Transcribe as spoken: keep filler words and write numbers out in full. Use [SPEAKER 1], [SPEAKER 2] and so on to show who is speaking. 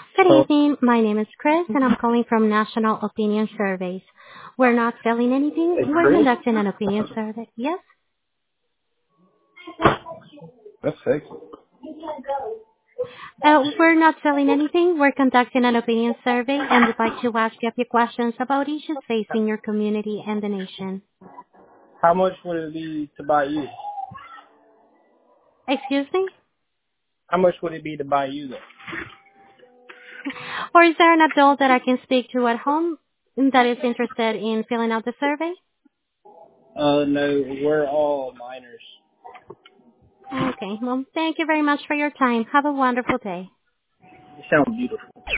[SPEAKER 1] Good
[SPEAKER 2] Oh,
[SPEAKER 1] evening. My name is Chris, and I'm calling from National Opinion Surveys. We're not selling anything.
[SPEAKER 2] hey,
[SPEAKER 1] We're
[SPEAKER 2] Chris?
[SPEAKER 1] conducting an opinion survey. Yes?
[SPEAKER 2] That's sexy.
[SPEAKER 1] Uh, we're not selling anything. We're conducting an opinion survey, and would like to ask you a few questions about issues facing your community and the nation.
[SPEAKER 2] How much would it be to buy you?
[SPEAKER 1] Excuse me?
[SPEAKER 2] How much would it be to buy you then?
[SPEAKER 1] Or is there an adult that I can speak to at home that is interested in filling out the survey?
[SPEAKER 2] Uh, no, we're all minors.
[SPEAKER 1] Okay. Well, thank you very much for your time. Have a wonderful day.
[SPEAKER 2] You sound beautiful.